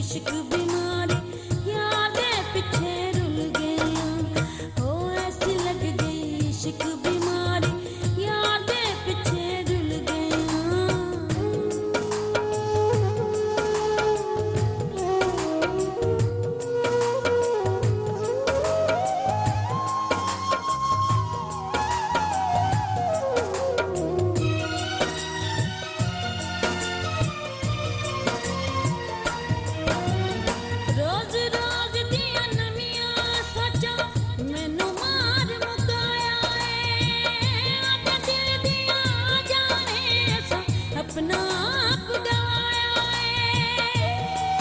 इश्क बीमारी यादें पीछे रुल गया, ओ ऐसी लग गई इश्क बीमारी यादें पीछे रुल गया। रोज रोज दिया नमियां सोचा मैनू मार मुकाया है, आते दिल दिया जाने ऐसा अपना आप गवाया है।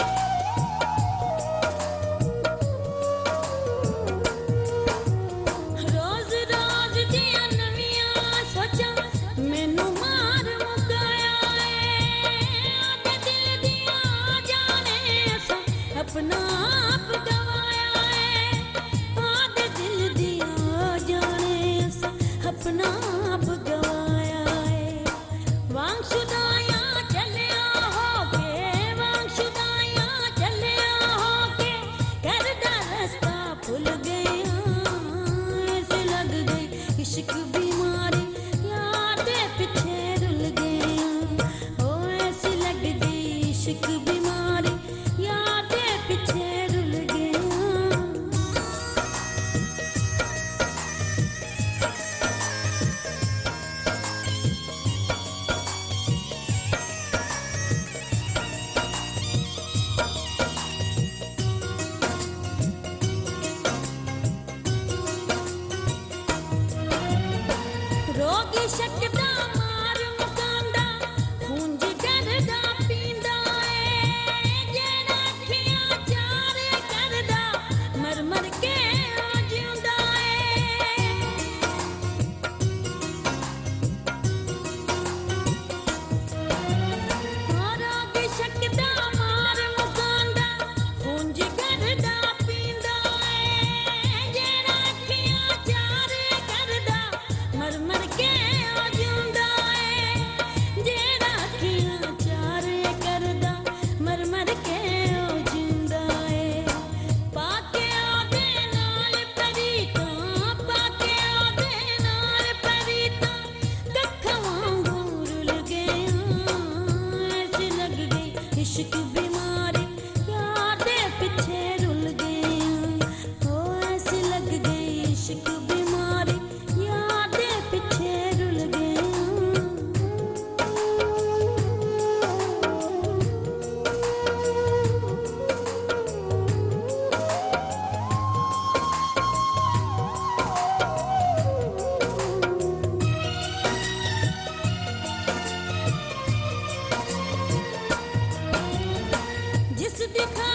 रोज रोज दिया नमियां सोचा मैनू मार मुकाया है, आते दिल दिया जाने ऐसा अपना आप गवाया है। आधे दिल दिया जाने ऐसा अपना आप गवाया है। वांगशुदाया चलिया होके, वांगशुदाया चलिया होके करदा रास्ता भुल गया, ऐसे लग गई इश्क बीमारी यादें पीछे रुल गया, ओ ऐसी लग गई इश्क बीमारी यादें पीछे रुल गया। रोगी शकदा मार मुकांदा खून जिगर दा पींदा है, जेड़ा अखियां चार करदा मर मर के आ जिंदा है। रोगी शकदा मार मुकांदा खून जिगर दा पींदा है, जेड़ा अखियां चार करदा मर मर के आ जिंदा है, जेड़ा अखियां चार करदा मर मर के आ जिंदा है। पाके आदे नाल परीता, पाके आदे नाल परीता कक्खां वांगू रुल गया, ऐसी लग गई इश्क बीमारी यादें पीछे रुल गया, ओ ऐसी लग गई इश्क बीमारी यादें पीछे रुल गया। जिस दिखा